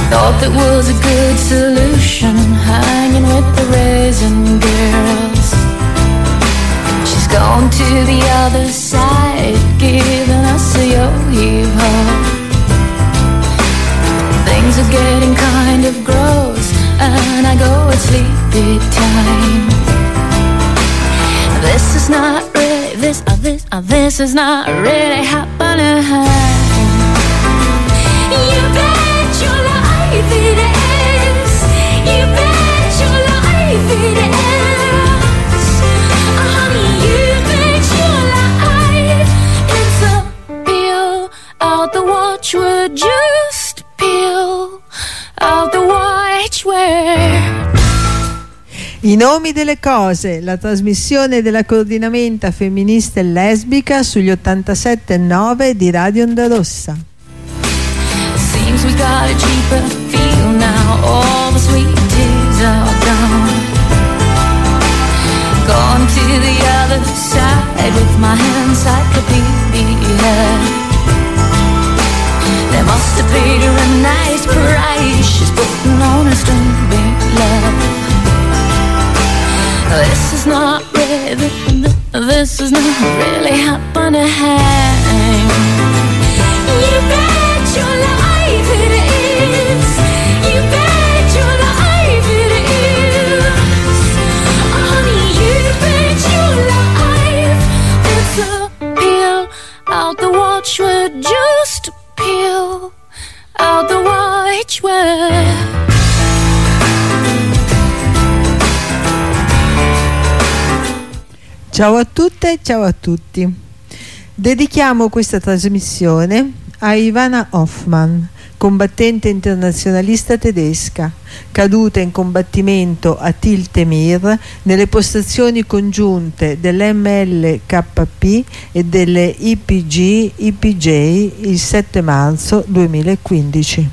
Thought that was a good solution, hanging with the raisin girls. She's gone to the other side, giving us a yo-yo. Things are getting kind of gross, and I go at sleepy time. This is not really, this is not really happening. You bet your life it is. You bet your life it is. Honey, you bet your life it's a peel out the watchword. Just peel out the watchword. I nomi delle cose, la trasmissione della coordinamenta femminista e lesbica sugli 87.9 di Radio Onda Rossa. Seems we got a cheaper feel now. All the sweet teas are gone. Gone to the other side with my encyclopedia. They must have paid her a nice price. She's putting on a string love. This is not really, this is not really happening. You bet your life it is. You bet your life it is. Honey, you bet your life it's a peel out the watchword. Just peel out the watchword. Ciao a tutte e ciao a tutti. Dedichiamo questa trasmissione a Ivana Hoffmann, combattente internazionalista tedesca, caduta in combattimento a Tiltemir nelle postazioni congiunte dell'MLKP e delle IPG-IPJ il 7 marzo 2015.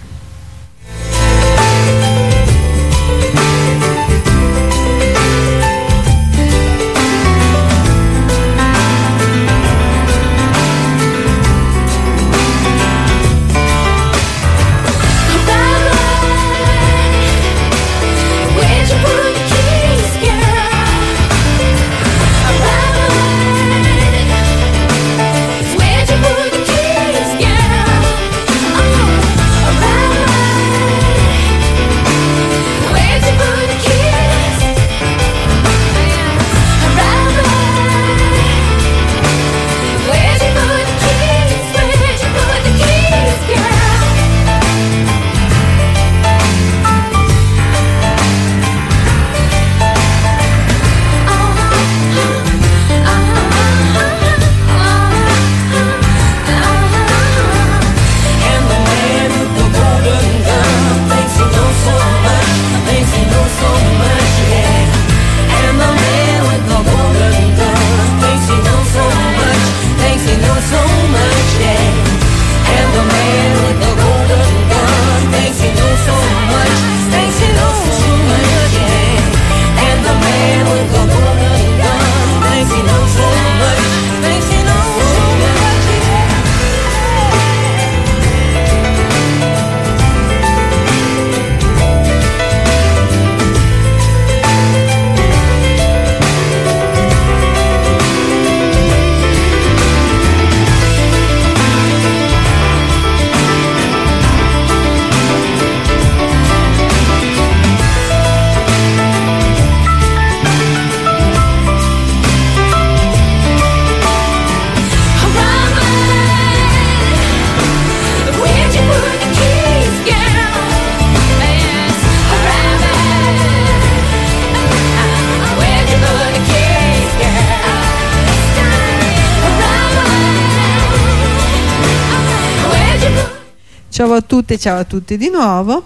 Ciao a tutte, ciao a tutti di nuovo.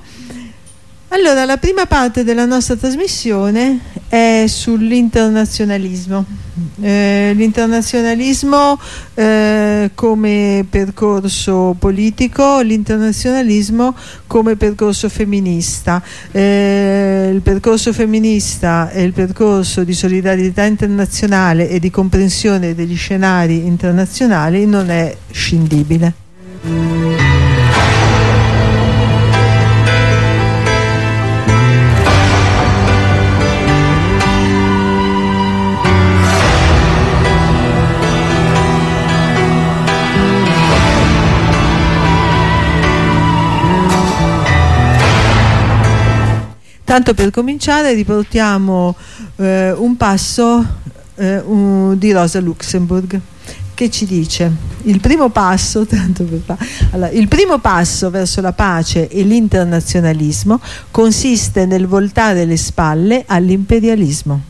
Allora, la prima parte della nostra trasmissione è sull'internazionalismo. L'internazionalismo come percorso politico, l'internazionalismo come percorso femminista. Il percorso femminista è il percorso di solidarietà internazionale e di comprensione degli scenari internazionali, non è scindibile. Tanto per cominciare riportiamo un passo di Rosa Luxemburg, che ci dice: il primo passo verso la pace e l'internazionalismo consiste nel voltare le spalle all'imperialismo.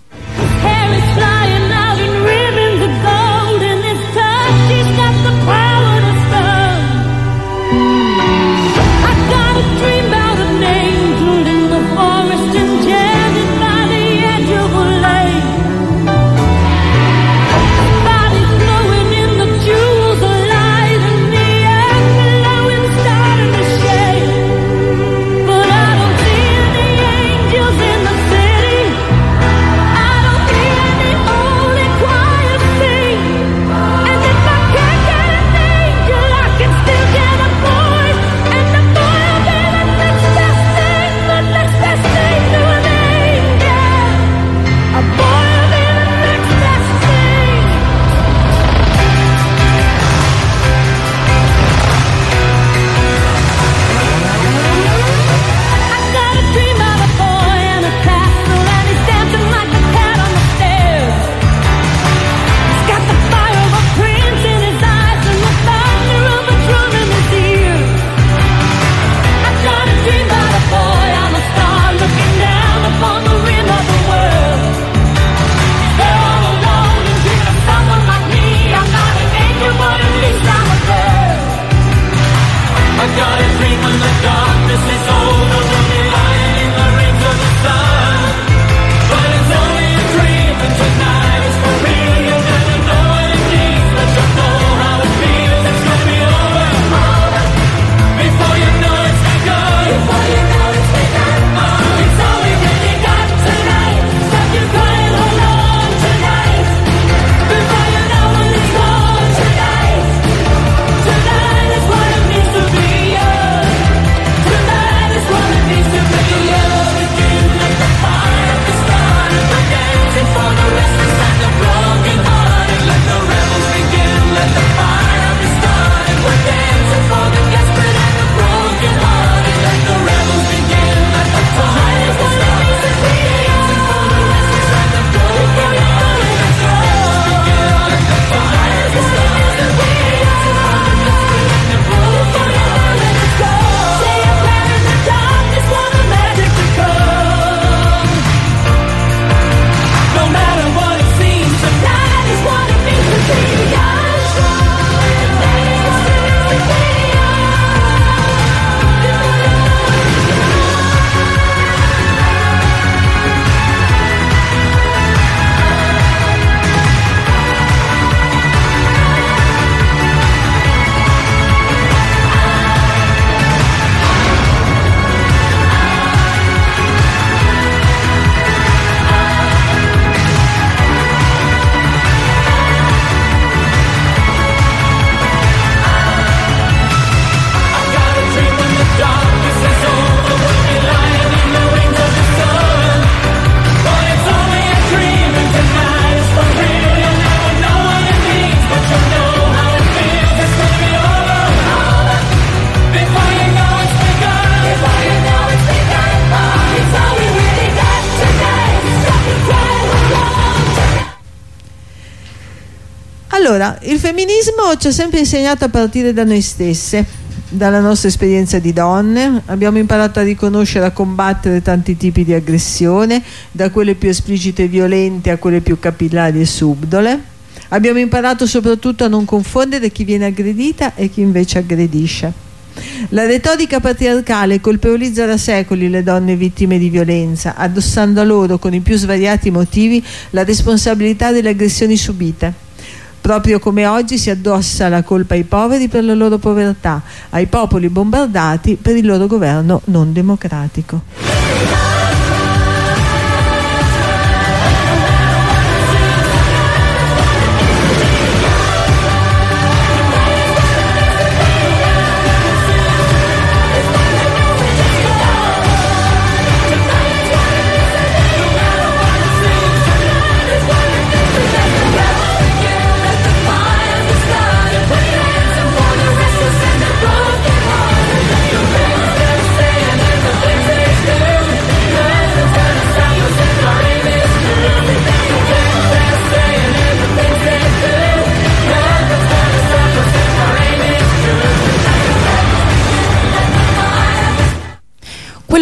Allora, il femminismo ci ha sempre insegnato a partire da noi stesse, dalla nostra esperienza di donne. Abbiamo imparato a riconoscere e a combattere tanti tipi di aggressione, da quelle più esplicite e violente a quelle più capillari e subdole. Abbiamo imparato soprattutto a non confondere chi viene aggredita e chi invece aggredisce. La retorica patriarcale colpevolizza da secoli le donne vittime di violenza, addossando a loro con i più svariati motivi la responsabilità delle aggressioni subite. Proprio come oggi si addossa la colpa ai poveri per la loro povertà, ai popoli bombardati per il loro governo non democratico.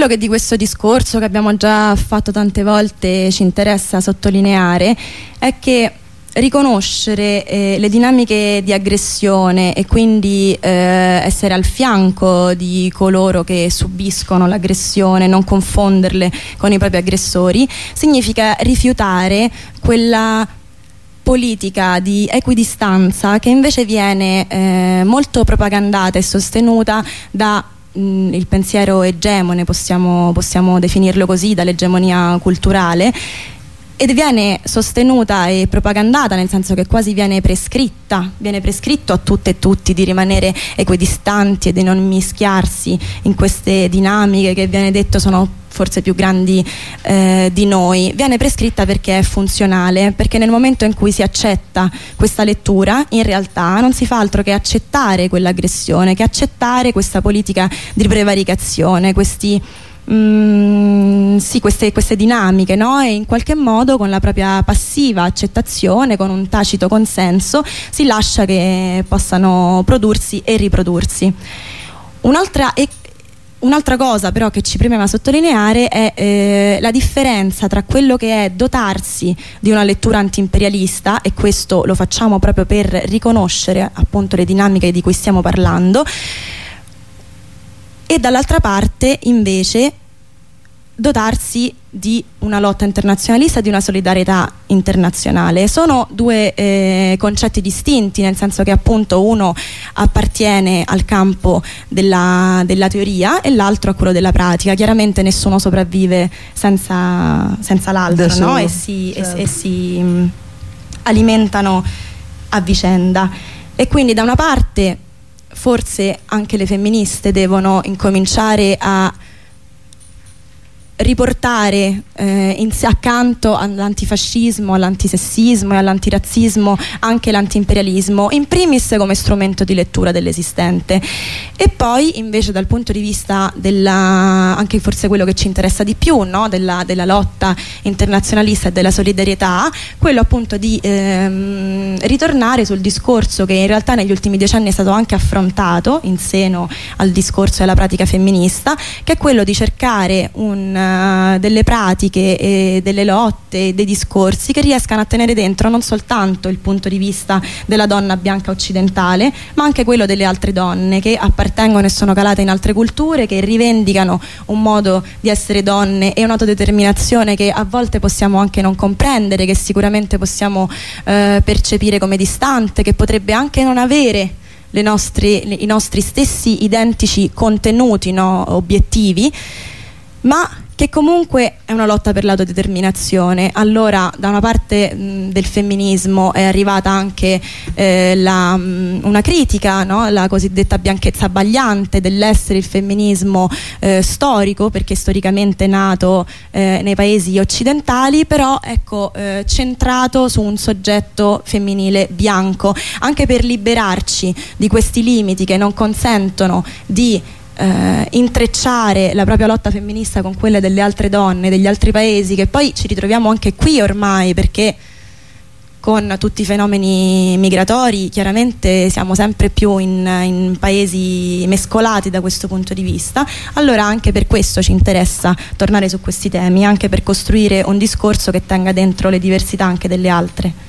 Quello che di questo discorso, che abbiamo già fatto tante volte, ci interessa sottolineare è che riconoscere le dinamiche di aggressione e quindi essere al fianco di coloro che subiscono l'aggressione, non confonderle con i propri aggressori, significa rifiutare quella politica di equidistanza che invece viene molto propagandata e sostenuta da il pensiero egemone, possiamo definirlo così, dall'egemonia culturale, ed viene sostenuta e propagandata, nel senso che quasi viene prescritto a tutte e tutti di rimanere equidistanti e di non mischiarsi in queste dinamiche che viene detto sono forse più grandi di noi. Viene prescritta perché è funzionale, perché nel momento in cui si accetta questa lettura, in realtà non si fa altro che accettare quell'aggressione, che accettare questa politica di prevaricazione, queste dinamiche, no? E in qualche modo con la propria passiva accettazione, con un tacito consenso, si lascia che possano prodursi e riprodursi. Un'altra cosa però che ci premeva sottolineare è la differenza tra quello che è dotarsi di una lettura antiimperialista, e questo lo facciamo proprio per riconoscere appunto le dinamiche di cui stiamo parlando, e dall'altra parte invece dotarsi di una lotta internazionalista, di una solidarietà internazionale. Sono due concetti distinti, nel senso che appunto uno appartiene al campo della teoria e l'altro a quello della pratica. Chiaramente nessuno sopravvive senza l'altro, no? E si alimentano a vicenda. E quindi da una parte forse anche le femministe devono incominciare a riportare accanto all'antifascismo, all'antisessismo e all'antirazzismo anche l'antiimperialismo, in primis come strumento di lettura dell'esistente, e poi invece dal punto di vista anche forse quello che ci interessa di più, no? della lotta internazionalista e della solidarietà, quello appunto di ritornare sul discorso che in realtà negli ultimi decenni è stato anche affrontato in seno al discorso e alla pratica femminista, che è quello di cercare delle pratiche e delle lotte e dei discorsi che riescano a tenere dentro non soltanto il punto di vista della donna bianca occidentale, ma anche quello delle altre donne che appartengono e sono calate in altre culture, che rivendicano un modo di essere donne e un'autodeterminazione che a volte possiamo anche non comprendere, che sicuramente possiamo percepire come distante, che potrebbe anche non avere i nostri stessi identici contenuti, no, obiettivi, ma che comunque è una lotta per l'autodeterminazione. Allora da una parte del femminismo è arrivata anche una critica, no? La cosiddetta bianchezza abbagliante dell'essere il femminismo storico, perché storicamente è nato nei paesi occidentali, però ecco centrato su un soggetto femminile bianco, anche per liberarci di questi limiti che non consentono di intrecciare la propria lotta femminista con quelle delle altre donne degli altri paesi, che poi ci ritroviamo anche qui ormai, perché con tutti i fenomeni migratori chiaramente siamo sempre più in paesi mescolati da questo punto di vista. Allora anche per questo ci interessa tornare su questi temi, anche per costruire un discorso che tenga dentro le diversità anche delle altre.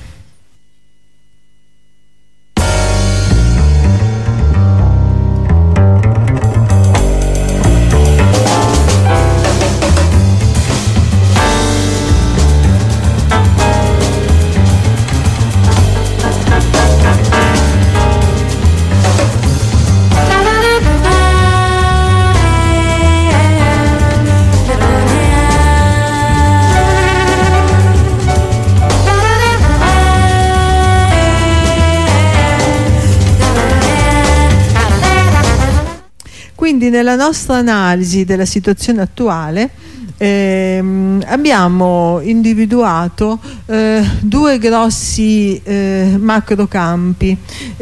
Quindi nella nostra analisi della situazione attuale abbiamo individuato due grossi macrocampi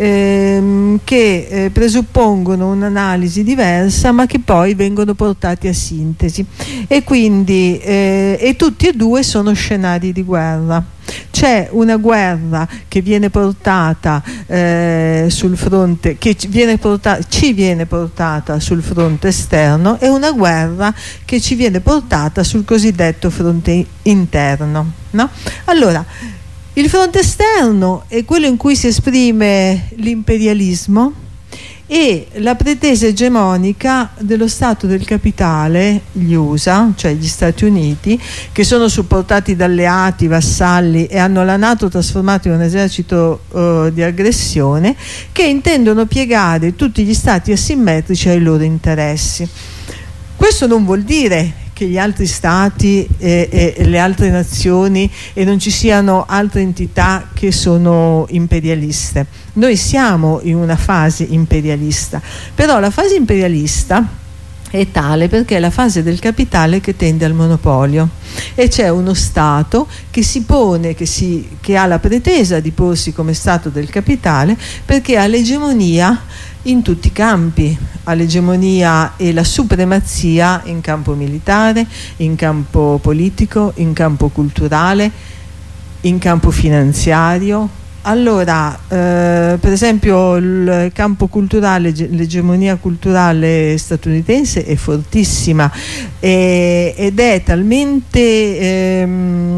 che presuppongono un'analisi diversa, ma che poi vengono portati a sintesi, e quindi tutti e due sono scenari di guerra. C'è una guerra che viene portata sul fronte, ci viene portata sul fronte esterno, e una guerra che ci viene portata sul cosiddetto fronte interno, no? Allora, il fronte esterno è quello in cui si esprime l'imperialismo e la pretesa egemonica dello Stato del capitale, gli USA, cioè gli Stati Uniti, che sono supportati da alleati, vassalli, e hanno la NATO trasformato in un esercito di aggressione, che intendono piegare tutti gli stati asimmetrici ai loro interessi. Questo non vuol dire che gli altri stati e le altre nazioni e non ci siano altre entità che sono imperialiste. Noi siamo in una fase imperialista, però la fase imperialista è tale perché è la fase del capitale che tende al monopolio, e c'è uno Stato che si pone, che ha la pretesa di porsi come Stato del capitale, perché ha l'egemonia in tutti i campi, ha l'egemonia e la supremazia in campo militare, in campo politico, in campo culturale, in campo finanziario. Allora, per esempio, il campo culturale, l'egemonia culturale statunitense è fortissima ed è talmente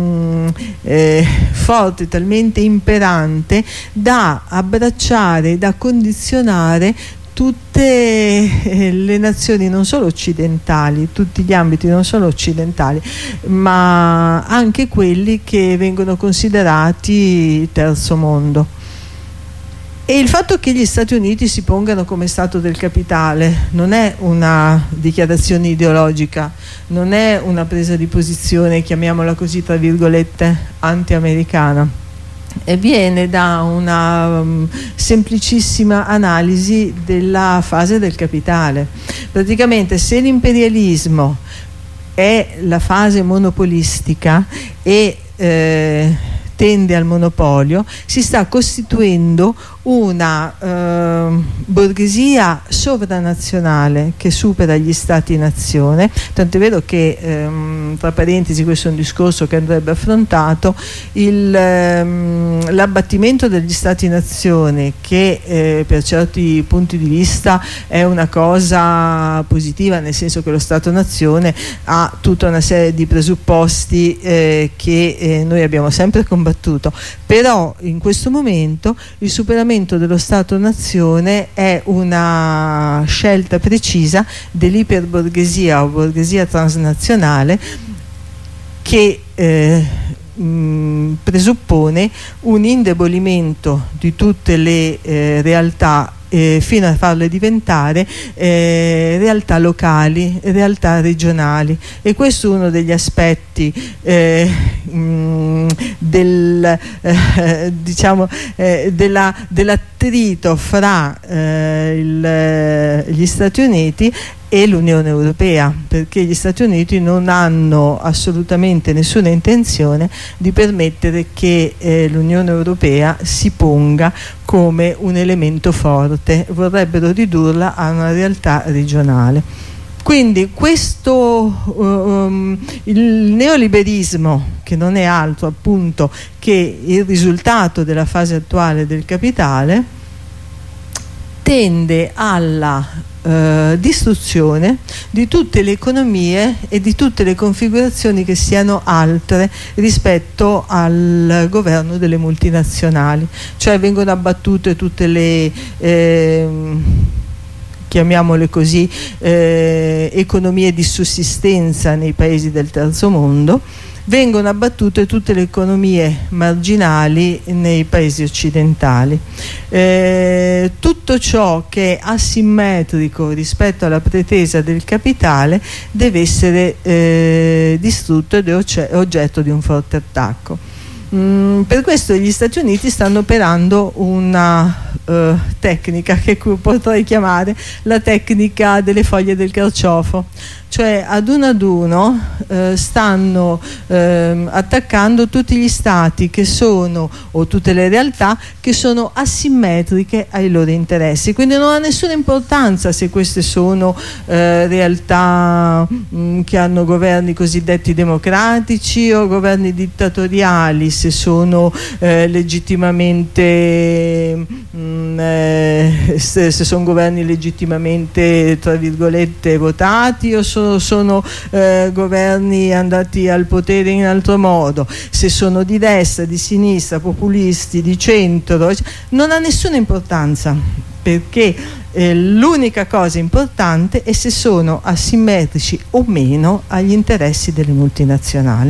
forte, talmente imperante da abbracciare, da condizionare tutte le nazioni, non solo occidentali, tutti gli ambiti non solo occidentali, ma anche quelli che vengono considerati terzo mondo. E il fatto che gli Stati Uniti si pongano come Stato del capitale non è una dichiarazione ideologica, non è una presa di posizione, chiamiamola così tra virgolette, anti-americana, e viene da una semplicissima analisi della fase del capitale. Praticamente, se l'imperialismo è la fase monopolistica e tende al monopolio, si sta costituendo una borghesia sovranazionale che supera gli stati-nazione, tant'è vero che, tra parentesi, questo è un discorso che andrebbe affrontato, l'abbattimento degli stati-nazione, che per certi punti di vista è una cosa positiva, nel senso che lo Stato-nazione ha tutta una serie di presupposti che noi abbiamo sempre combattuto, però in questo momento il superamento dello Stato-nazione è una scelta precisa dell'iperborghesia o borghesia transnazionale che presuppone un indebolimento di tutte le realtà fino a farle diventare realtà locali, realtà regionali, e questo è uno degli aspetti dell'attrito fra gli Stati Uniti e l'Unione Europea, perché gli Stati Uniti non hanno assolutamente nessuna intenzione di permettere che l'Unione Europea si ponga come un elemento forte, vorrebbero ridurla a una realtà regionale. Quindi il neoliberismo, che non è altro appunto che il risultato della fase attuale del capitale, tende alla distruzione di tutte le economie e di tutte le configurazioni che siano altre rispetto al governo delle multinazionali, cioè vengono abbattute tutte le chiamiamole così economie di sussistenza nei paesi del terzo mondo, vengono abbattute tutte le economie marginali nei paesi occidentali. Tutto ciò che è asimmetrico rispetto alla pretesa del capitale deve essere distrutto ed è oggetto di un forte attacco. Per questo gli Stati Uniti stanno operando una tecnica che potrei chiamare la tecnica delle foglie del carciofo, cioè ad uno stanno attaccando tutti gli stati che sono, o tutte le realtà che sono asimmetriche ai loro interessi, quindi non ha nessuna importanza se queste sono realtà che hanno governi cosiddetti democratici o governi dittatoriali, se sono legittimamente se sono governi legittimamente tra virgolette votati o sono governi andati al potere in altro modo, se sono di destra, di sinistra, populisti, di centro, non ha nessuna importanza, perché l'unica cosa importante è se sono asimmetrici o meno agli interessi delle multinazionali.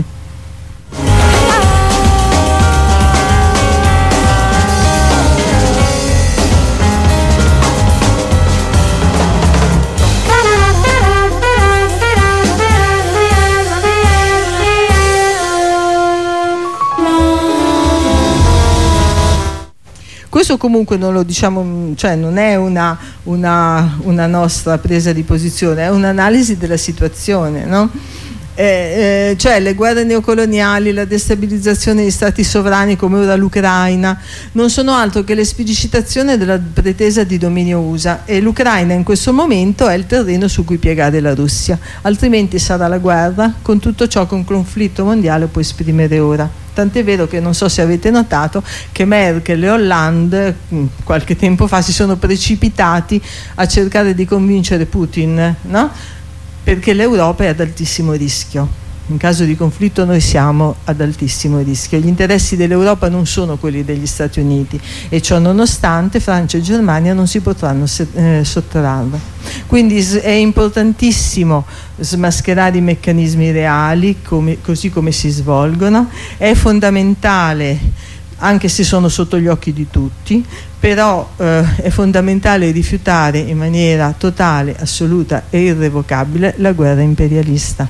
Questo comunque non lo diciamo, cioè non è una nostra presa di posizione, è un'analisi della situazione, no? Cioè le guerre neocoloniali, la destabilizzazione di stati sovrani come ora l'Ucraina non sono altro che l'esplicitazione della pretesa di dominio USA, e l'Ucraina in questo momento è il terreno su cui piegare la Russia, altrimenti sarà la guerra con tutto ciò che un conflitto mondiale può esprimere ora. Tant'è vero che non so se avete notato che Merkel e Hollande qualche tempo fa si sono precipitati a cercare di convincere Putin, no? Perché l'Europa è ad altissimo rischio. In caso di conflitto noi siamo ad altissimo rischio. Gli interessi dell'Europa non sono quelli degli Stati Uniti, e ciò nonostante Francia e Germania non si potranno sottrarre. Quindi è importantissimo smascherare i meccanismi reali così come si svolgono. È fondamentale, anche se sono sotto gli occhi di tutti, però è fondamentale rifiutare in maniera totale, assoluta e irrevocabile la guerra imperialista.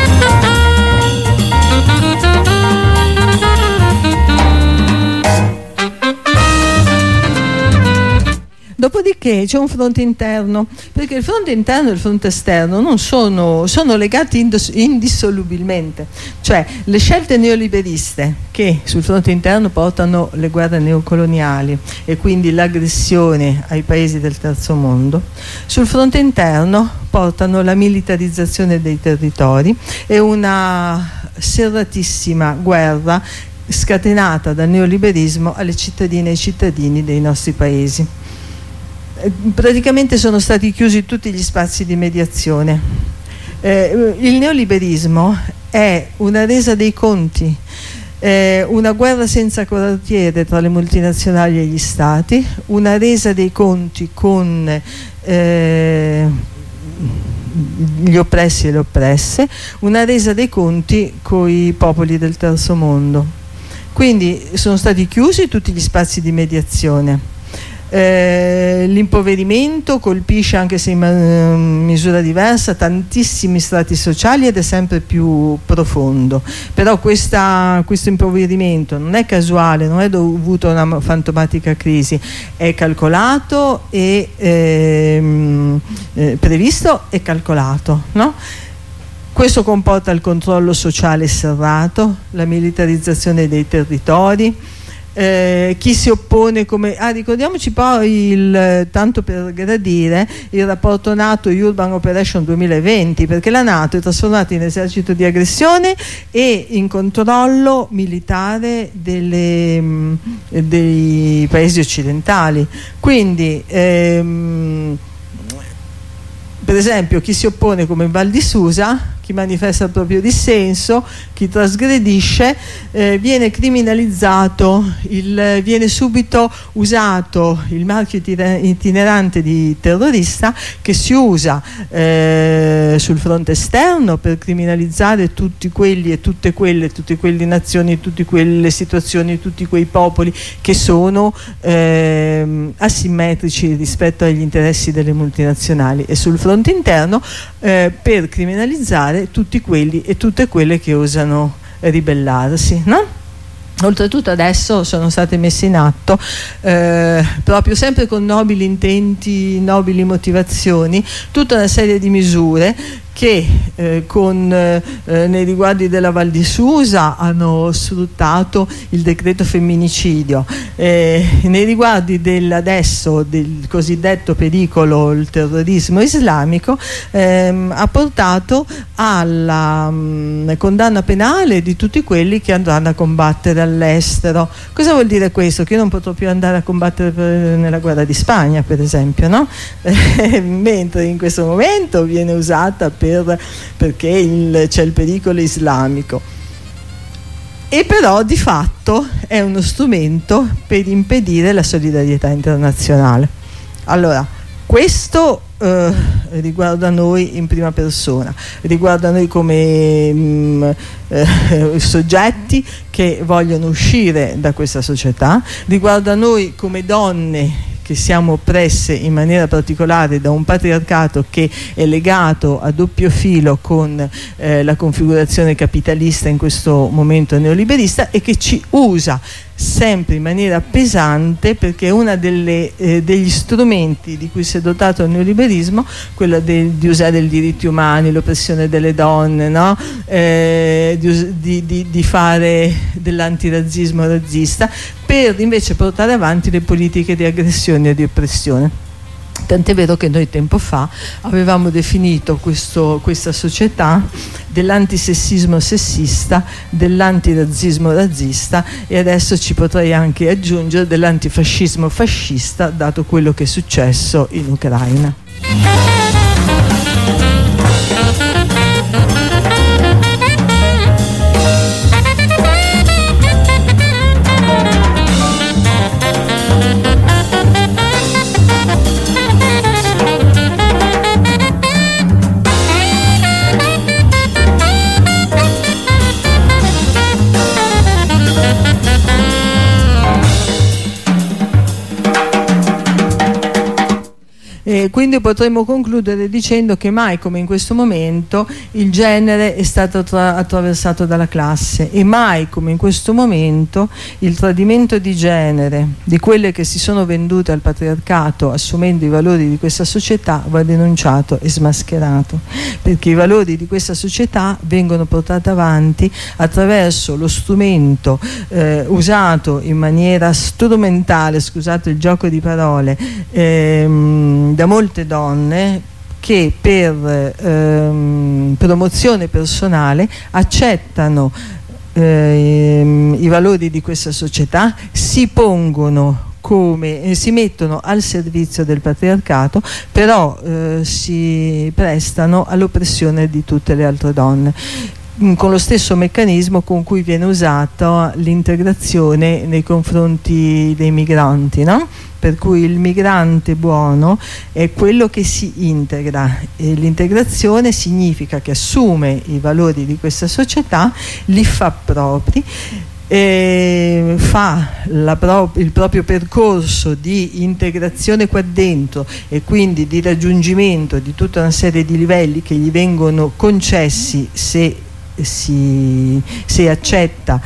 Dopodiché c'è un fronte interno, perché il fronte interno e il fronte esterno non sono legati indissolubilmente. Cioè le scelte neoliberiste che sul fronte interno portano le guerre neocoloniali e quindi l'aggressione ai paesi del terzo mondo, sul fronte interno portano la militarizzazione dei territori e una serratissima guerra scatenata dal neoliberismo alle cittadine e ai cittadini dei nostri paesi. Praticamente sono stati chiusi tutti gli spazi di mediazione. Il neoliberismo è una resa dei conti, una guerra senza quartiere tra le multinazionali e gli stati, una resa dei conti con gli oppressi e le oppresse, una resa dei conti con i popoli del terzo mondo. Quindi sono stati chiusi tutti gli spazi di mediazione. L'impoverimento colpisce, anche se in misura diversa, tantissimi strati sociali ed è sempre più profondo. Però questo impoverimento non è casuale, non è dovuto a una fantomatica crisi, è calcolato e previsto e calcolato, no? Questo comporta il controllo sociale serrato, la militarizzazione dei territori. Chi si oppone come ricordiamoci poi tanto per gradire il rapporto NATO Urban Operation 2020, perché la NATO è trasformata in esercito di aggressione e in controllo militare dei paesi occidentali. Quindi per esempio chi si oppone come Val di Susa, chi manifesta il proprio dissenso, chi trasgredisce, viene criminalizzato, viene subito usato il marchio itinerante di terrorista, che si usa sul fronte esterno per criminalizzare tutti quelli e tutte quelle nazioni, tutte quelle situazioni, tutti quei popoli che sono asimmetrici rispetto agli interessi delle multinazionali, e sul fronte interno per criminalizzare tutti quelli e tutte quelle che osano ribellarsi, no? Oltretutto adesso sono state messe in atto, proprio sempre con nobili intenti, nobili motivazioni, tutta una serie di misure che nei riguardi della Val di Susa hanno sfruttato il decreto femminicidio, nei riguardi adesso del cosiddetto pericolo, il terrorismo islamico, ha portato alla condanna penale di tutti quelli che andranno a combattere all'estero. Cosa vuol dire questo? Che io non potrò più andare a combattere nella guerra di Spagna, per esempio, no? Mentre in questo momento viene usata perché c'è il pericolo islamico, e però di fatto è uno strumento per impedire la solidarietà internazionale. Allora, questo riguarda noi in prima persona, riguarda noi come soggetti che vogliono uscire da questa società, riguarda noi come donne che siamo oppresse in maniera particolare da un patriarcato che è legato a doppio filo con la configurazione capitalista, in questo momento neoliberista, e che ci usa sempre in maniera pesante, perché è una degli strumenti di cui si è dotato il neoliberismo, quella di usare i diritti umani, l'oppressione delle donne, no? Di fare dell'antirazzismo razzista, per invece portare avanti le politiche di aggressione e di oppressione. Tant'è vero che noi tempo fa avevamo definito questa società dell'antisessismo sessista, dell'antirazzismo razzista, e adesso ci potrei anche aggiungere dell'antifascismo fascista, dato quello che è successo in Ucraina. Quindi potremmo concludere dicendo che mai come in questo momento il genere è stato attraversato dalla classe, e mai come in questo momento il tradimento di genere di quelle che si sono vendute al patriarcato assumendo i valori di questa società va denunciato e smascherato, perché i valori di questa società vengono portati avanti attraverso lo strumento usato in maniera strumentale, scusate il gioco di parole, da molte donne che per promozione personale accettano i valori di questa società, si pongono si mettono al servizio del patriarcato, però si prestano all'oppressione di tutte le altre donne, con lo stesso meccanismo con cui viene usata l'integrazione nei confronti dei migranti, no? Per cui il migrante buono è quello che si integra, e l'integrazione significa che assume i valori di questa società, li fa propri, fa il proprio percorso di integrazione qua dentro, e quindi di raggiungimento di tutta una serie di livelli che gli vengono concessi se accetta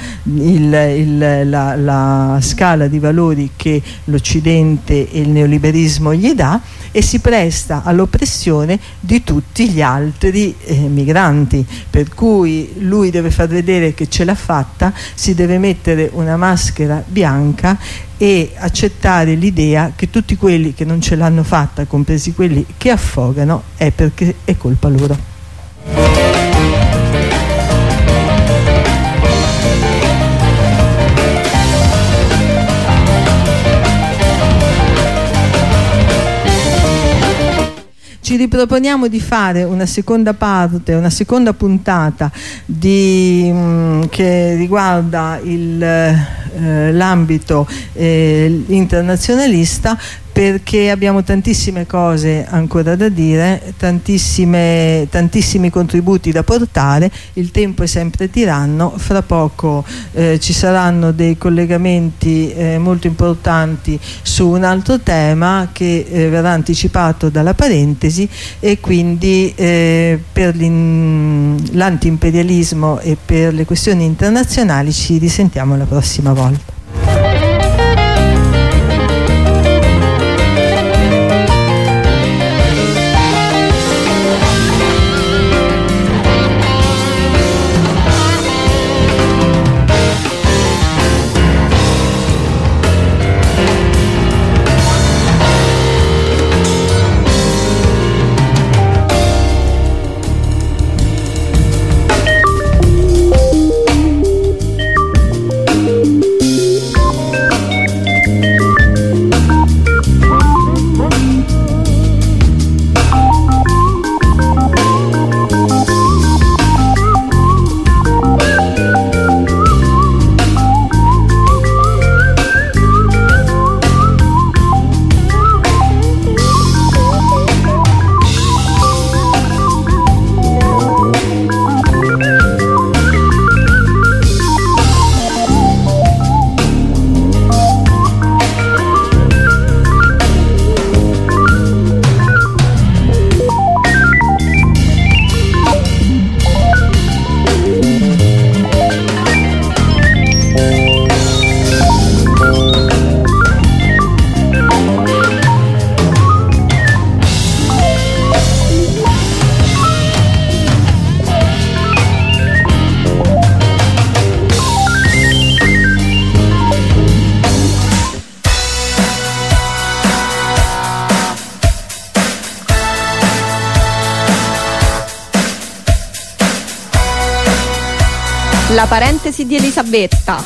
la scala di valori che l'Occidente e il neoliberismo gli dà, e si presta all'oppressione di tutti gli altri migranti, per cui lui deve far vedere che ce l'ha fatta, si deve mettere una maschera bianca e accettare l'idea che tutti quelli che non ce l'hanno fatta, compresi quelli che affogano, è perché è colpa loro. Ci riproponiamo di fare una seconda parte, una seconda puntata che riguarda l'ambito internazionalista, perché abbiamo tantissime cose ancora da dire, tantissimi contributi da portare. Il tempo è sempre tiranno, fra poco ci saranno dei collegamenti molto importanti su un altro tema che verrà anticipato dalla parentesi, e quindi per l'antiimperialismo e per le questioni internazionali ci risentiamo la prossima volta. La parentesi di Elisabetta.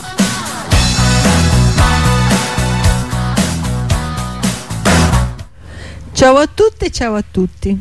Ciao a tutte e ciao a tutti.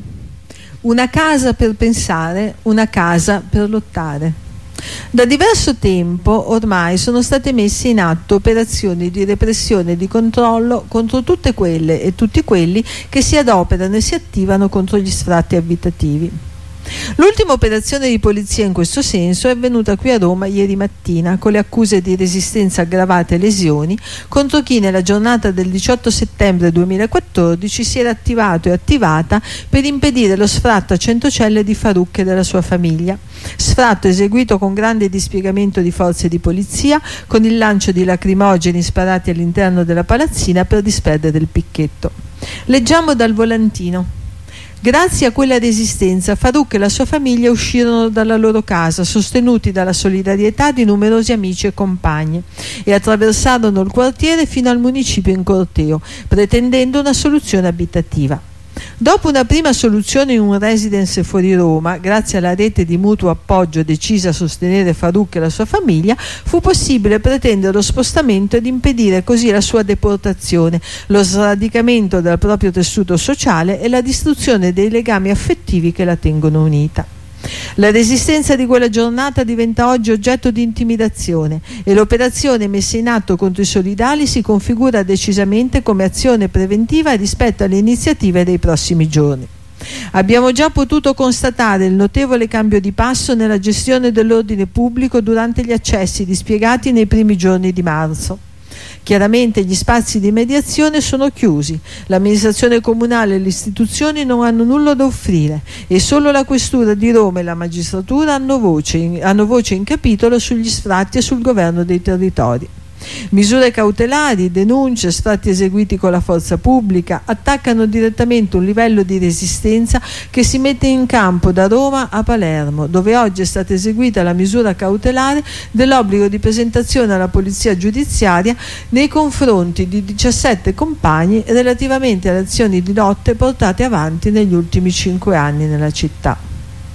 Una casa per pensare, una casa per lottare. Da diverso tempo ormai sono state messe in atto operazioni di repressione e di controllo contro tutte quelle e tutti quelli che si adoperano e si attivano contro gli sfratti abitativi. L'ultima operazione di polizia in questo senso è avvenuta qui a Roma ieri mattina con le accuse di resistenza aggravata e lesioni contro chi nella giornata del 18 settembre 2014 si era attivato e attivata per impedire lo sfratto a Centocelle di Farruch e della sua famiglia. Sfratto eseguito con grande dispiegamento di forze di polizia, con il lancio di lacrimogeni sparati all'interno della palazzina per disperdere il picchetto. Leggiamo dal volantino. Grazie a quella resistenza, Farruch e la sua famiglia uscirono dalla loro casa, sostenuti dalla solidarietà di numerosi amici e compagni, e attraversarono il quartiere fino al municipio in corteo, pretendendo una soluzione abitativa. Dopo una prima soluzione in un residence fuori Roma, grazie alla rete di mutuo appoggio decisa a sostenere Farruch e la sua famiglia, fu possibile pretendere lo spostamento ed impedire così la sua deportazione, lo sradicamento del proprio tessuto sociale e la distruzione dei legami affettivi che la tengono unita. La resistenza di quella giornata diventa oggi oggetto di intimidazione e l'operazione messa in atto contro i solidali si configura decisamente come azione preventiva rispetto alle iniziative dei prossimi giorni. Abbiamo già potuto constatare il notevole cambio di passo nella gestione dell'ordine pubblico durante gli accessi dispiegati nei primi giorni di marzo. Chiaramente gli spazi di mediazione sono chiusi, l'amministrazione comunale e le istituzioni non hanno nulla da offrire e solo la questura di Roma e la magistratura hanno voce in capitolo sugli sfratti e sul governo dei territori. Misure cautelari, denunce, sfratti eseguiti con la forza pubblica attaccano direttamente un livello di resistenza che si mette in campo da Roma a Palermo, dove oggi è stata eseguita la misura cautelare dell'obbligo di presentazione alla polizia giudiziaria nei confronti di 17 compagni relativamente alle azioni di lotte portate avanti negli ultimi 5 anni nella città.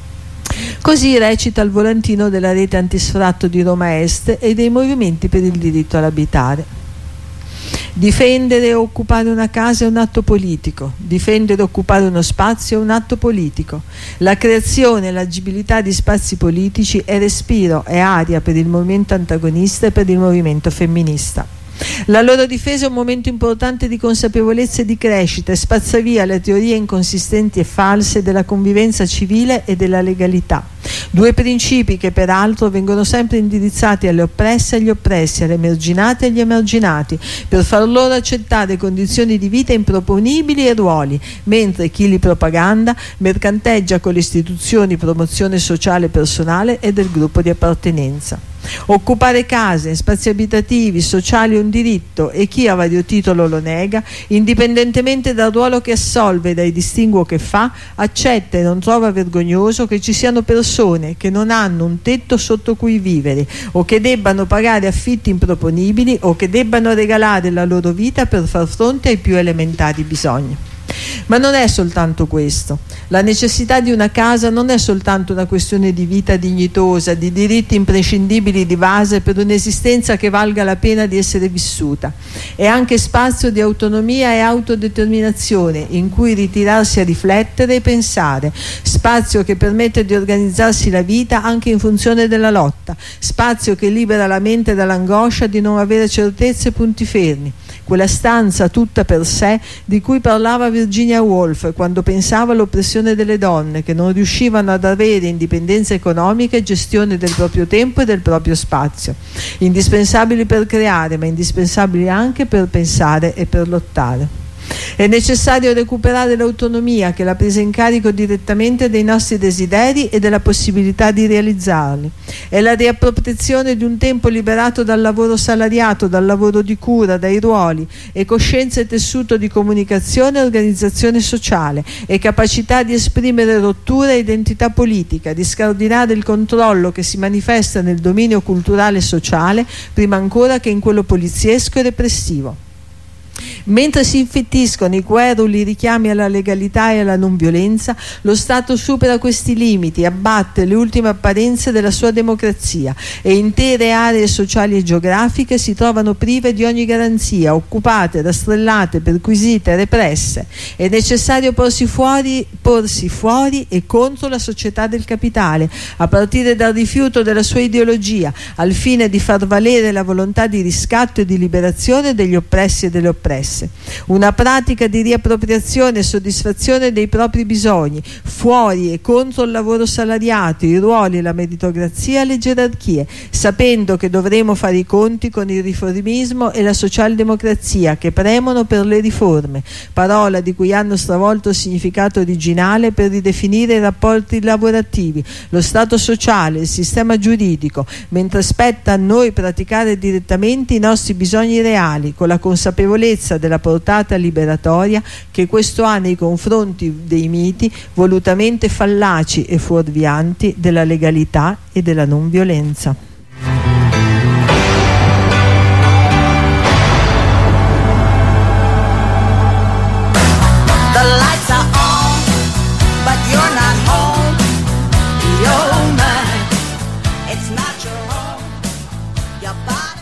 Così recita il volantino della rete antisfratto di Roma Est e dei movimenti per il diritto all'abitare. Difendere e occupare una casa è un atto politico, difendere e occupare uno spazio è un atto politico. La creazione e l'agibilità di spazi politici è respiro, è aria per il movimento antagonista e per il movimento femminista. La loro difesa è un momento importante di consapevolezza e di crescita e spazza via le teorie inconsistenti e false della convivenza civile e della legalità. Due principi che peraltro vengono sempre indirizzati alle oppresse e agli oppressi, alle emarginate e agli emarginati, per far loro accettare condizioni di vita improponibili e ruoli, mentre chi li propaganda mercanteggia con le istituzioni promozione sociale personale e del gruppo di appartenenza. Occupare case, spazi abitativi, sociali è un diritto e chi a vario titolo lo nega, indipendentemente dal ruolo che assolve e dai distinguo che fa, accetta e non trova vergognoso che ci siano persone che non hanno un tetto sotto cui vivere o che debbano pagare affitti improponibili o che debbano regalare la loro vita per far fronte ai più elementari bisogni. Ma non è soltanto questo. La necessità di una casa non è soltanto una questione di vita dignitosa, di diritti imprescindibili di base per un'esistenza che valga la pena di essere vissuta. È anche spazio di autonomia e autodeterminazione in cui ritirarsi a riflettere e pensare, spazio che permette di organizzarsi la vita anche in funzione della lotta, spazio che libera la mente dall'angoscia di non avere certezze e punti fermi. Quella stanza tutta per sé di cui parlava Virginia Woolf quando pensava all'oppressione delle donne che non riuscivano ad avere indipendenza economica e gestione del proprio tempo e del proprio spazio, indispensabili per creare ma indispensabili anche per pensare e per lottare. È necessario recuperare l'autonomia che è la presa in carico direttamente dei nostri desideri e della possibilità di realizzarli. È la riappropriazione di un tempo liberato dal lavoro salariato, dal lavoro di cura, dai ruoli, e coscienza e tessuto di comunicazione e organizzazione sociale, e capacità di esprimere rottura e identità politica, di scardinare il controllo che si manifesta nel dominio culturale e sociale prima ancora che in quello poliziesco e repressivo. Mentre si infittiscono i queruli richiami alla legalità e alla non violenza, lo Stato supera questi limiti, abbatte le ultime apparenze della sua democrazia e intere aree sociali e geografiche si trovano prive di ogni garanzia, occupate, rastrellate, perquisite, represse. È necessario porsi fuori e contro la società del capitale, a partire dal rifiuto della sua ideologia, al fine di far valere la volontà di riscatto e di liberazione degli oppressi e delle oppresse. Una pratica di riappropriazione e soddisfazione dei propri bisogni, fuori e contro il lavoro salariato, i ruoli, la meritocrazia e le gerarchie, sapendo che dovremo fare i conti con il riformismo e la socialdemocrazia che premono per le riforme, parola di cui hanno stravolto il significato originale per ridefinire i rapporti lavorativi, lo stato sociale, il sistema giuridico, mentre spetta a noi praticare direttamente i nostri bisogni reali, con la consapevolezza della portata liberatoria che questo ha nei confronti dei miti volutamente fallaci e fuorvianti della legalità e della non violenza. The lights are on, but you're not home. You're mine. It's not your home. Your body.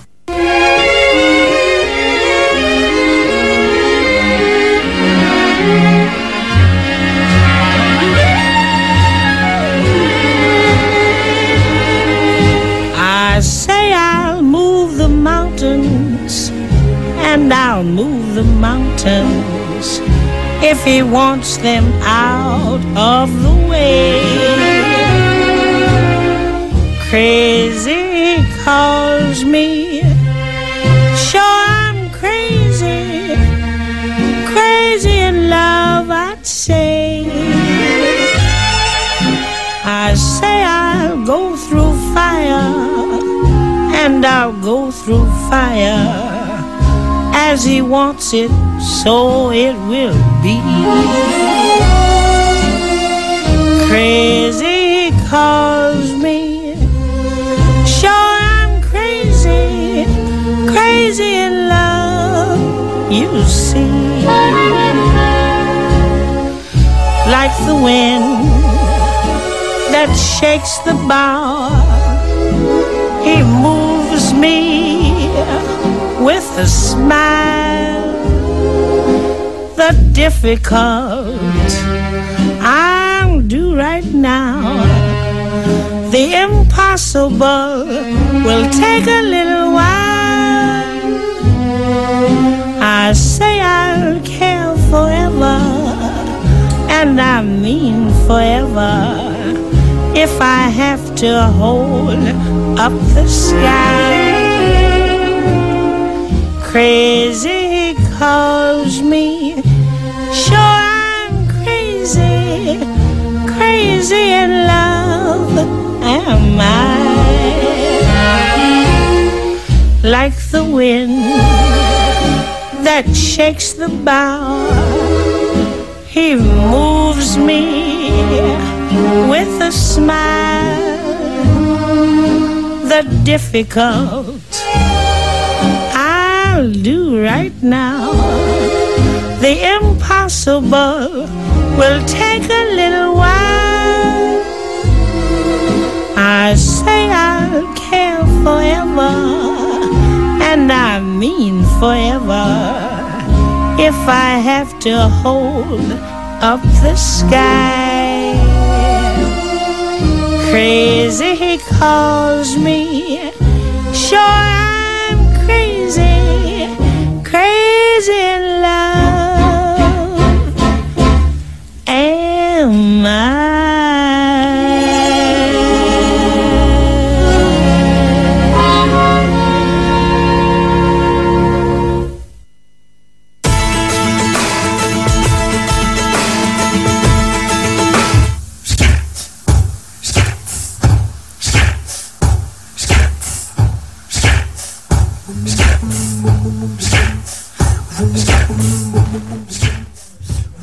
I say I'll move the mountains, and I'll move the mountains if he wants them out of the way. Crazy calls me, sure I'm crazy, crazy in love I'd say. I say I'll go through fire, and I'll go through fire. As he wants it, so it will be. Crazy calls me, sure I'm crazy, crazy in love, you see. Like the wind that shakes the bough, he moves me with a smile. The difficult I'll do right now, the impossible will take a little while. I say I'll care forever, and I mean forever, if I have to hold up the sky. Crazy calls me, sure I'm crazy, crazy in love am I. Like the wind that shakes the bough, he moves me with a smile. The difficult I'll do right now, the impossible will take a little while. I say I'll care forever, and I mean forever, if I have to hold up the sky. Crazy he calls me, sure I'm crazy, crazy in love am I.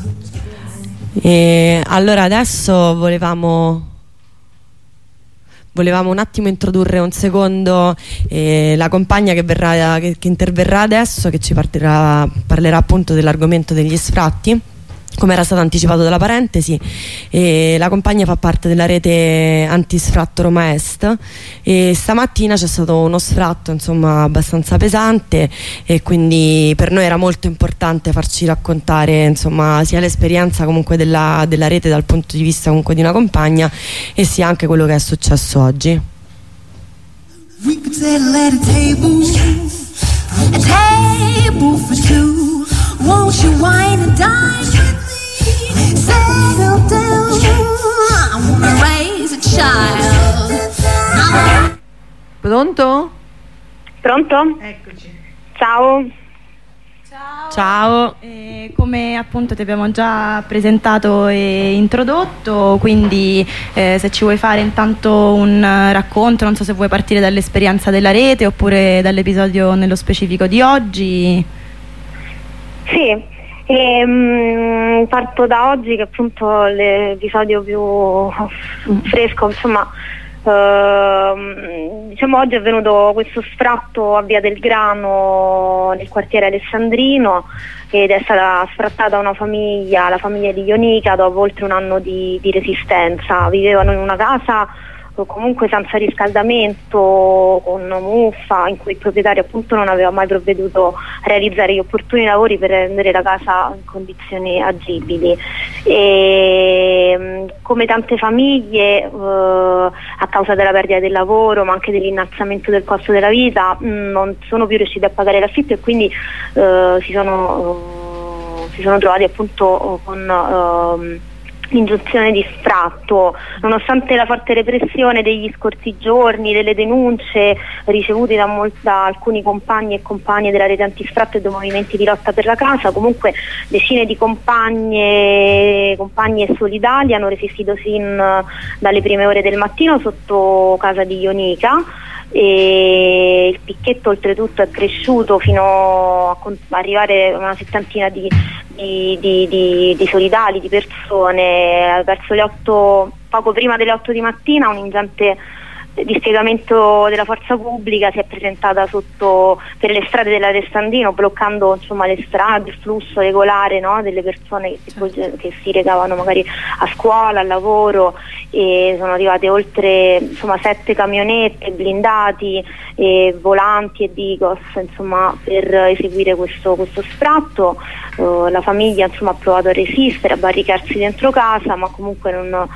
E allora adesso volevamo volevamo un attimo introdurre un secondo la compagna che interverrà adesso, che ci parlerà appunto dell'argomento degli sfratti. Come era stato anticipato dalla parentesi, la compagna fa parte della rete antisfratto Roma Est, e stamattina c'è stato uno sfratto insomma abbastanza pesante, e quindi per noi era molto importante farci raccontare insomma sia l'esperienza comunque della rete dal punto di vista comunque di una compagna, e sia anche quello che è successo oggi. We could settle at a table for two. Won't you wine and dine with me? Settle down. I wanna raise a child. Pronto? Pronto? Eccoci. Ciao. Ciao. Come appunto ti abbiamo già presentato e introdotto, quindi se ci vuoi fare intanto un racconto, non so se vuoi partire dall'esperienza della rete oppure dall'episodio nello specifico di oggi. Sì, parto da oggi, che è appunto l'episodio più fresco, insomma. Diciamo oggi è avvenuto questo sfratto a Via del Grano nel quartiere alessandrino, ed è stata sfrattata una famiglia, la famiglia di Ionica, dopo oltre un anno di resistenza. Vivevano in una casa comunque senza riscaldamento, con muffa, in cui il proprietario appunto non aveva mai provveduto a realizzare gli opportuni lavori per rendere la casa in condizioni agibili. E come tante famiglie, a causa della perdita del lavoro ma anche dell'innalzamento del costo della vita, non sono più riusciti a pagare l'affitto, e quindi si sono trovati appunto con l'ingiunzione di sfratto. Nonostante la forte repressione degli scorsi giorni, delle denunce ricevute da alcuni compagni e compagne della rete antisfratto e dei movimenti di lotta per la casa, comunque decine di compagne e solidali hanno resistito sin dalle prime ore del mattino sotto casa di Ionica, e il picchetto oltretutto è cresciuto fino a arrivare a una settantina di solidali, di persone. Verso le 8, poco prima delle 8 di mattina, un ingente dispiegamento della forza pubblica si è presentata per le strade dell'Alessandrino, bloccando insomma le strade, il flusso regolare, no, delle persone che si recavano magari a scuola, al lavoro, e sono arrivate oltre 7 camionette, blindati, volanti e digos insomma per eseguire questo sfratto. La famiglia insomma ha provato a resistere, a barricarsi dentro casa, ma comunque non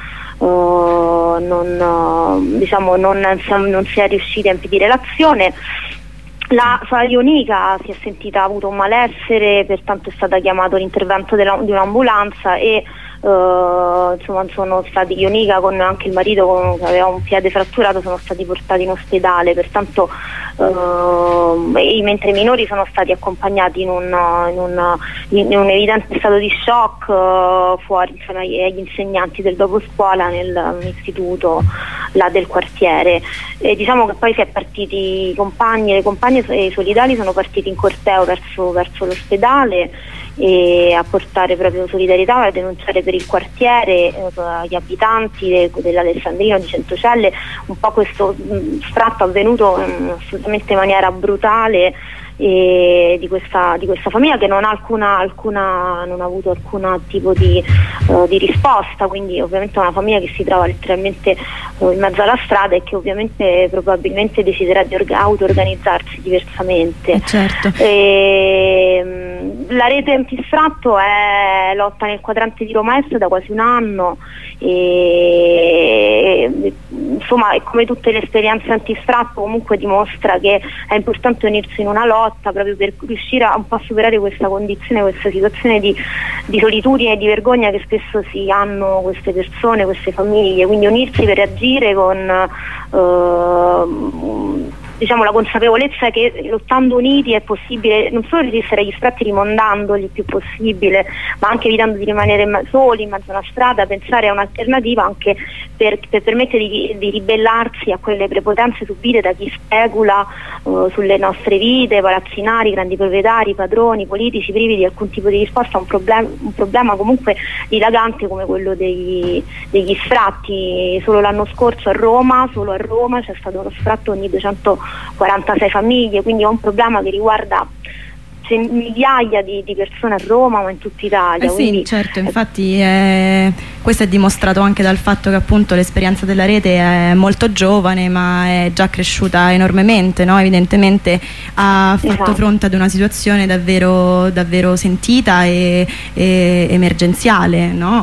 si è riusciti a impedire l'azione. La Ionica si è sentita, ha avuto un malessere, pertanto è stata chiamato l'intervento di un'ambulanza, e sono stati Ionica con anche il marito che aveva un piede fratturato, sono stati portati in ospedale. Pertanto mentre i minori sono stati accompagnati in un evidente stato di shock fuori insieme agli insegnanti del dopo scuola nell'istituto là del quartiere. Diciamo che poi si è partiti le compagne e i solidali sono partiti in corteo verso l'ospedale, e a portare proprio solidarietà, a denunciare per il quartiere, gli abitanti dell'Alessandrino, di Centocelle, un po' questo sfratto avvenuto assolutamente in maniera brutale, di questa famiglia, che non ha avuto alcun tipo di risposta. Quindi ovviamente è una famiglia che si trova letteralmente in mezzo alla strada, e che ovviamente probabilmente deciderà di auto-organizzarsi diversamente. Certo. La rete antisfratto è lotta nel quadrante di Roma Est da quasi un anno, e insomma, come tutte le esperienze antisfratto, comunque dimostra che è importante unirsi in una lotta proprio per riuscire a un po' a superare questa condizione, questa situazione di solitudine e di vergogna che spesso si hanno queste persone, queste famiglie. Quindi unirsi per agire con diciamo, la consapevolezza che lottando uniti è possibile non solo resistere agli sfratti rimondandoli il più possibile, ma anche evitando di rimanere soli in mezzo a una strada, pensare a un'alternativa anche per permettere di ribellarsi a quelle prepotenze subite da chi specula sulle nostre vite, palazzinari, grandi proprietari, padroni, politici privi di alcun tipo di risposta a un problema comunque dilagante come quello degli sfratti. Solo l'anno scorso solo a Roma c'è stato uno sfratto ogni 246 famiglie, quindi è un problema che riguarda migliaia di persone a Roma, ma in tutta Italia. Sì, certo, infatti questo è dimostrato anche dal fatto che appunto l'esperienza della rete è molto giovane, ma è già cresciuta enormemente, no? Evidentemente ha fatto fronte ad una situazione davvero, davvero sentita e emergenziale, no?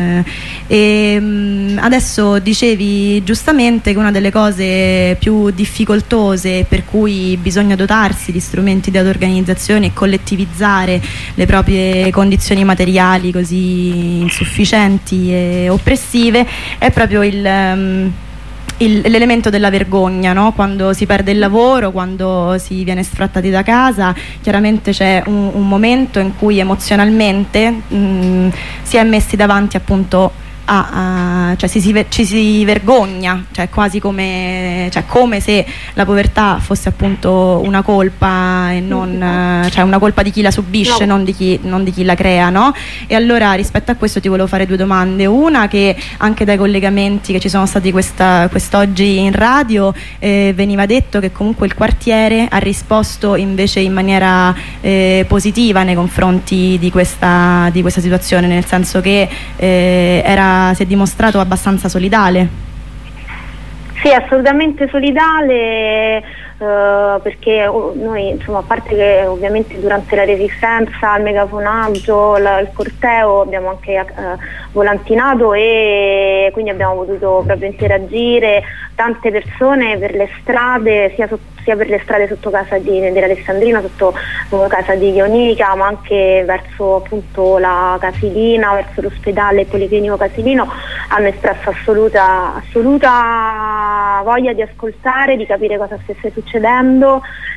Adesso dicevi giustamente che una delle cose più difficoltose per cui bisogna dotarsi di strumenti di auto-organizzazione e collettivizzare le proprie condizioni materiali così insufficienti e oppressive è proprio l'elemento della vergogna, no? Quando si perde il lavoro, quando si viene sfrattati da casa, chiaramente c'è un momento in cui emozionalmente si è messi davanti appunto cioè ci si vergogna, cioè quasi come se la povertà fosse appunto una colpa e non cioè una colpa di chi la subisce, non di chi la crea, no? E allora rispetto a questo ti volevo fare due domande. Una, che anche dai collegamenti che ci sono stati quest'oggi in radio veniva detto che comunque il quartiere ha risposto invece in maniera positiva nei confronti di questa situazione, nel senso che si è dimostrato abbastanza solidale. Sì, assolutamente solidale, perché noi, insomma, a parte che ovviamente durante la resistenza, il megafonaggio, il corteo abbiamo anche volantinato e quindi abbiamo potuto proprio interagire tante persone per le strade, sia per le strade sotto casa dell'Alessandrino, sotto casa di Ionica, ma anche verso appunto la Casilina, verso l'ospedale policlinico Casilino, hanno espresso assoluta voglia di ascoltare, di capire cosa stesse succedendo,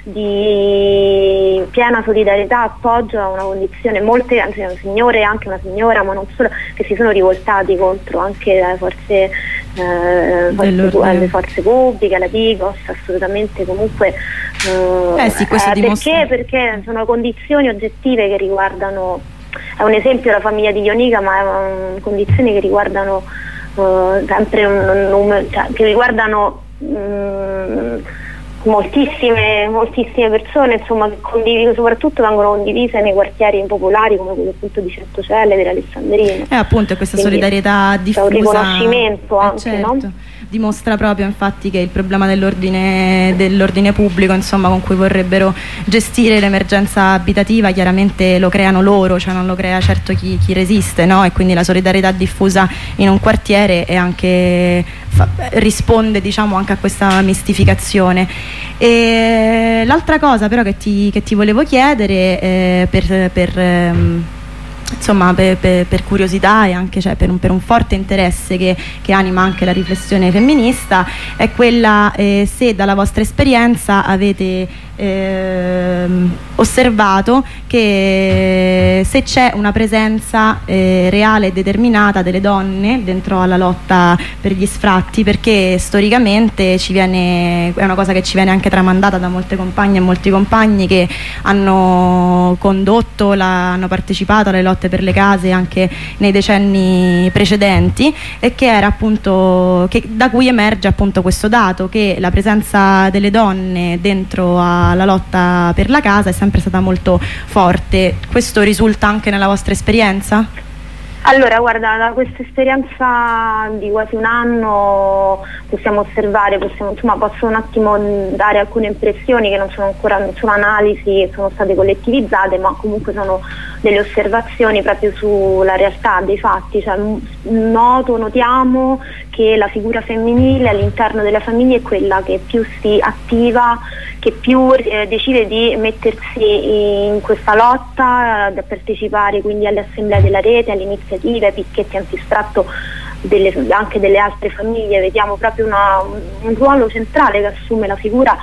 di piena solidarietà, appoggio a una condizione, molte, anzi un signore e anche una signora, ma non solo, che si sono rivoltati contro anche le forze pubbliche, la Digos, assolutamente comunque sì, questo perché sono condizioni oggettive che riguardano, è un esempio la famiglia di Ionica, ma è condizioni che riguardano sempre che riguardano moltissime persone, insomma, che soprattutto vengono condivise nei quartieri impopolari come quello appunto di Centocelle, dell'Alessandrino. Appunto questa quindi solidarietà diffusa, un riconoscimento anche, certo. No? Dimostra proprio infatti che il problema dell'ordine pubblico, insomma, con cui vorrebbero gestire l'emergenza abitativa, chiaramente lo creano loro, cioè non lo crea certo chi resiste, no? E quindi la solidarietà diffusa in un quartiere è anche risponde, diciamo, anche a questa mistificazione. E l'altra cosa però che ti volevo chiedere insomma per curiosità e anche per un forte interesse che anima anche la riflessione femminista, è quella se dalla vostra esperienza avete osservato che se c'è una presenza reale e determinata delle donne dentro alla lotta per gli sfratti, perché storicamente è una cosa che ci viene anche tramandata da molte compagne e molti compagni che hanno hanno partecipato alle lotte per le case anche nei decenni precedenti, e che era appunto da cui emerge appunto questo dato che la presenza delle donne dentro alla lotta per la casa è sempre stata molto forte. Questo risulta anche nella vostra esperienza? Allora, guarda, da questa esperienza di quasi un anno possiamo osservare, posso un attimo dare alcune impressioni che non sono analisi, sono state collettivizzate, ma comunque sono delle osservazioni proprio sulla realtà dei fatti. Cioè, notiamo che la figura femminile all'interno della famiglia è quella che più si attiva, che più decide di mettersi in questa lotta, da partecipare quindi alle assemblee della rete, alle iniziative, ai picchetti antisfratto anche delle altre famiglie. Vediamo proprio un ruolo centrale che assume la figura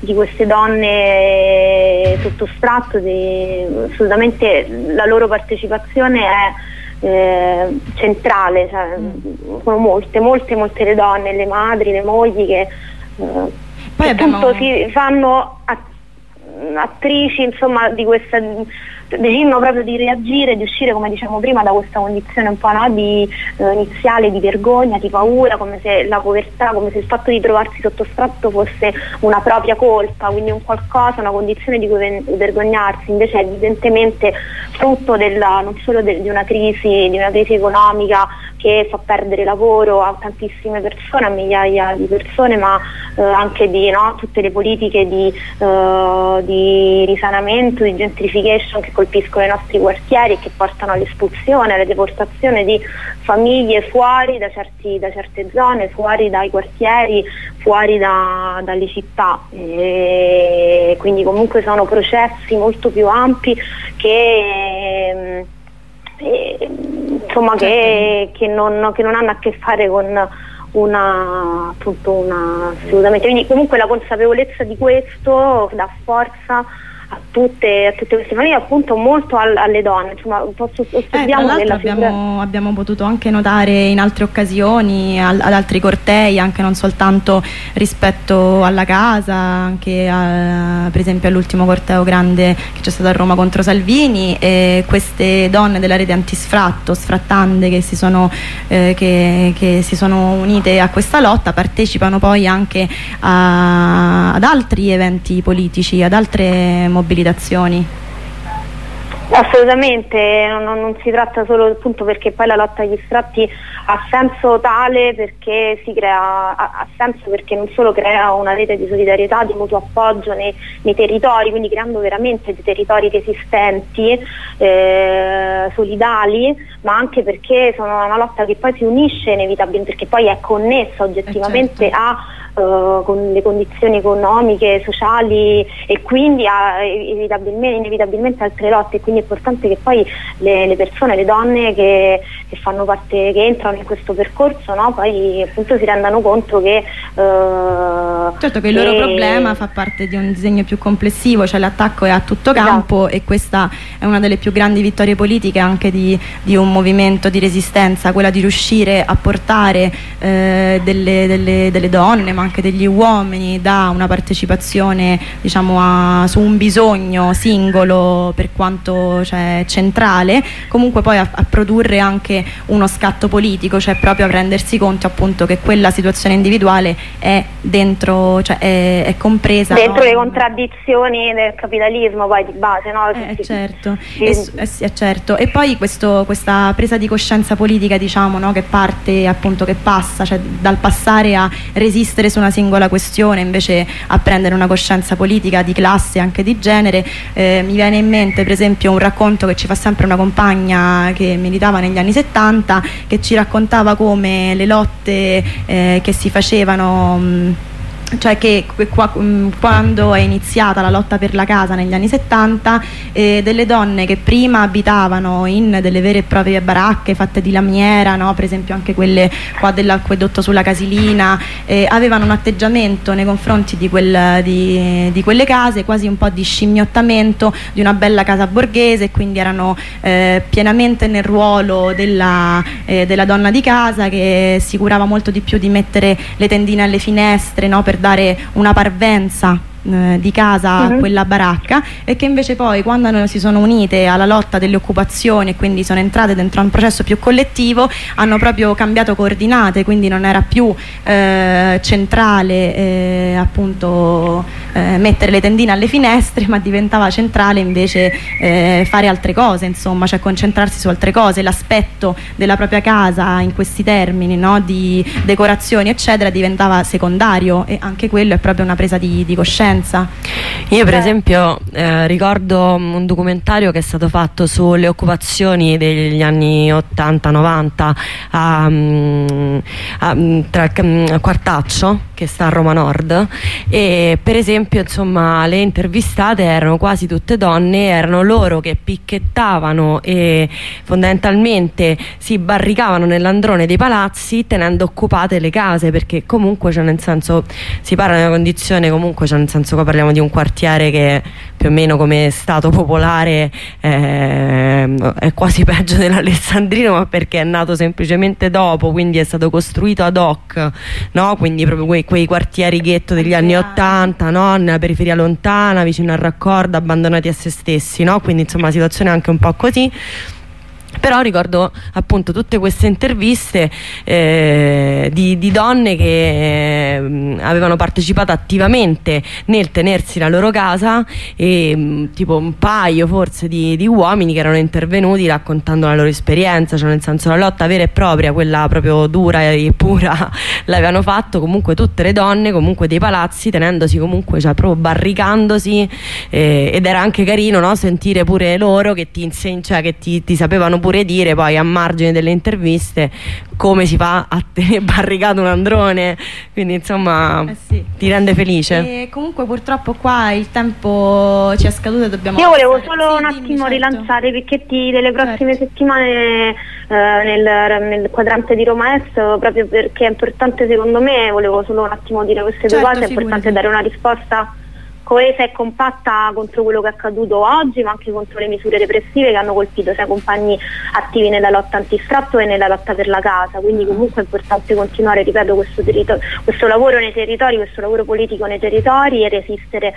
di queste donne sotto sfratto, assolutamente la loro partecipazione è centrale, cioè, sono molte le donne, le madri, le mogli che appunto si fanno attrici, insomma, di questa, decidono proprio di reagire, di uscire, come dicevamo prima, da questa condizione un po' iniziale di vergogna, di paura, come se la povertà, come se il fatto di trovarsi sotto sfratto fosse una propria colpa, quindi un qualcosa, una condizione di cui vergognarsi. Invece è evidentemente frutto non solo di una crisi economica che fa perdere lavoro a tantissime persone, a migliaia di persone, ma anche di tutte le politiche di risanamento, di gentrification che colpiscono i nostri quartieri e che portano all'espulsione, alla deportazione di famiglie fuori da certe zone, fuori dai quartieri, fuori dalle città. E quindi comunque sono processi molto più ampi che insomma che non hanno a che fare con assolutamente, quindi comunque la consapevolezza di questo dà forza a tutte queste famiglie, appunto molto alle donne. Insomma, osserviamo abbiamo potuto anche notare in altre occasioni, ad altri cortei, anche non soltanto rispetto alla casa, anche per esempio all'ultimo corteo grande che c'è stato a Roma contro Salvini, e queste donne della rete antisfratto, sfrattande, che si sono unite a questa lotta, partecipano poi anche ad altri eventi politici, ad altre mobilitazioni. Assolutamente, non si tratta solo, appunto, perché poi la lotta agli sfratti ha senso tale perché ha senso perché non solo crea una rete di solidarietà, di mutuo appoggio nei territori, quindi creando veramente dei territori resistenti, solidali, ma anche perché sono una lotta che poi si unisce inevitabilmente, perché poi è connessa oggettivamente con le condizioni economiche, sociali, e quindi inevitabilmente altre lotte. Quindi è importante che poi le persone, le donne che fanno parte, che entrano in questo percorso, poi appunto si rendano conto che certo che il loro problema fa parte di un disegno più complessivo, cioè l'attacco è a tutto campo, e questa è una delle più grandi vittorie politiche anche di un movimento di resistenza, quella di riuscire a portare delle donne, ma anche degli uomini, da una partecipazione, diciamo, su un bisogno singolo, per quanto centrale, comunque poi a produrre anche uno scatto politico, cioè proprio a rendersi conto appunto che quella situazione individuale è dentro, cioè è compresa dentro le contraddizioni del capitalismo, poi di base, certo. Certo. E poi questa presa di coscienza politica, diciamo, che parte appunto, che passa, cioè dal passare a resistere su una singola questione invece a prendere una coscienza politica di classe e anche di genere. Mi viene in mente per esempio un racconto che ci fa sempre una compagna che militava negli anni 70, che ci raccontava come le lotte che si facevano, cioè che quando è iniziata la lotta per la casa negli anni 70, delle donne che prima abitavano in delle vere e proprie baracche fatte di lamiera, per esempio anche quelle qua dell'acquedotto sulla Casilina, avevano un atteggiamento nei confronti di quelle case quasi un po' di scimmiottamento di una bella casa borghese, quindi erano pienamente nel ruolo della donna di casa, che si curava molto di più di mettere le tendine alle finestre, per dare una parvenza di casa a quella baracca, e che invece poi quando si sono unite alla lotta delle occupazioni e quindi sono entrate dentro un processo più collettivo, hanno proprio cambiato coordinate, quindi non era più centrale appunto mettere le tendine alle finestre, ma diventava centrale invece fare altre cose, insomma, cioè concentrarsi su altre cose. L'aspetto della propria casa in questi termini, di decorazioni eccetera, diventava secondario, e anche quello è proprio una presa di coscienza. Io per esempio ricordo un documentario che è stato fatto sulle occupazioni degli anni 80-90 a Quartaccio, che sta a Roma Nord, e per esempio esempio, insomma, le intervistate erano quasi tutte donne, erano loro che picchettavano e fondamentalmente si barricavano nell'androne dei palazzi tenendo occupate le case, perché comunque, cioè, nel senso, si parla di una condizione, comunque, cioè, nel senso che parliamo di un quartiere che più o meno come stato popolare è quasi peggio dell'Alessandrino, ma perché è nato semplicemente dopo, quindi è stato costruito ad hoc, no? Quindi proprio quei quartieri ghetto degli anni 80, no? Nella periferia lontana, vicino al raccordo, abbandonati a se stessi, no? Quindi insomma situazione anche un po' così. Però ricordo appunto tutte queste interviste di donne che avevano partecipato attivamente nel tenersi la loro casa, e tipo un paio forse di uomini che erano intervenuti raccontando la loro esperienza, cioè nel senso la lotta vera e propria, quella proprio dura e pura, l'avevano fatto comunque tutte le donne comunque dei palazzi, tenendosi comunque, cioè proprio barricandosi, ed era anche carino, no? Sentire pure loro che cioè che ti sapevano pure dire poi a margine delle interviste come si fa a tenere barricato un androne, quindi insomma sì, ti rende felice. E comunque purtroppo qua il tempo ci è scaduto e dobbiamo... Io volevo solo un attimo rilanciare i picchetti delle prossime settimane nel quadrante di Roma Est, proprio perché è importante, secondo me, volevo solo un attimo dire queste due cose, è importante dare una risposta coesa e compatta contro quello che è accaduto oggi, ma anche contro le misure repressive che hanno colpito sia compagni attivi nella lotta antisfratto e nella lotta per la casa. Quindi comunque è importante continuare, ripeto, questo lavoro nei territori, questo lavoro politico nei territori, e resistere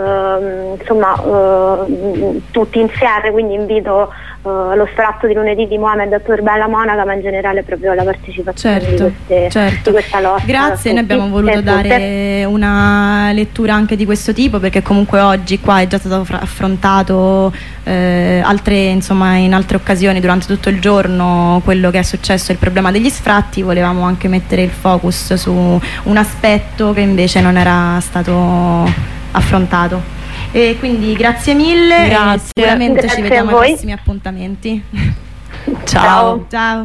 tutti insieme. Quindi invito allo sfratto di lunedì di Mohamed per Bella Monaca, ma in generale proprio alla partecipazione di questa lotta. Grazie, noi abbiamo voluto dare una lettura anche di questo tipo, perché comunque oggi qua è già stato affrontato in altre occasioni durante tutto il giorno quello che è successo, il problema degli sfratti. Volevamo anche mettere il focus su un aspetto che invece non era stato affrontato. E quindi grazie mille. Grazie. Sicuramente ci vediamo ai voi. prossimi appuntamenti. Ciao. Ciao.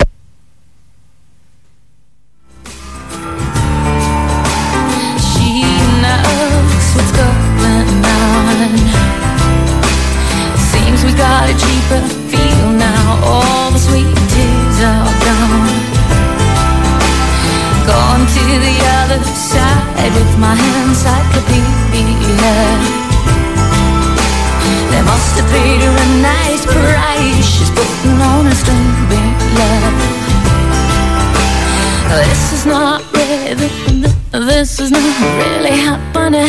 She knows what's going on. Seems we got a cheaper feel now. All the sweet tears are gone. Gone to the other side with my encyclopedia. They must have paid her a nice price. She's putting on a stupid love. This is not really happening.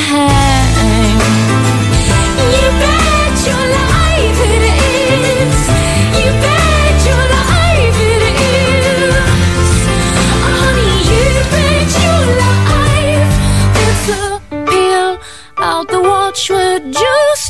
You bet your life it is. You bet your life it is. Honey, you bet your life. It's a pill out the watch with juice.